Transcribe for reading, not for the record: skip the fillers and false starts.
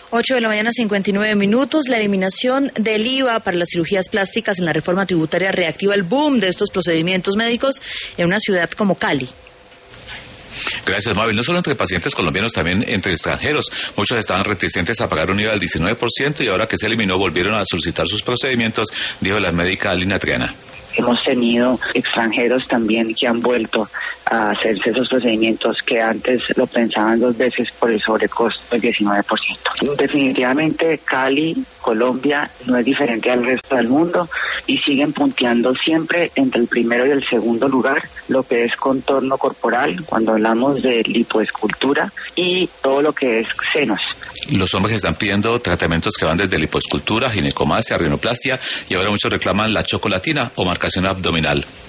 8:59 a.m. La eliminación del IVA para las cirugías plásticas en la reforma tributaria reactiva el boom de estos procedimientos médicos en una ciudad como Cali. Gracias, Mabel. No solo entre pacientes colombianos, también entre extranjeros. Muchos estaban reticentes a pagar un IVA del 19% y ahora que se eliminó volvieron a solicitar sus procedimientos, dijo la médica Lina Triana. Hemos tenido extranjeros también que han vuelto a hacerse esos procedimientos que antes lo pensaban 2 veces por el sobrecosto del 19%. Definitivamente Cali, Colombia, no es diferente al resto del mundo y siguen punteando siempre entre el primero y el segundo lugar lo que es contorno corporal, cuando hablamos de lipoescultura, y todo lo que es senos. Los hombres están pidiendo tratamientos que van desde lipoescultura, ginecomastia, rinoplastia y ahora muchos reclaman la chocolatina o marcación abdominal.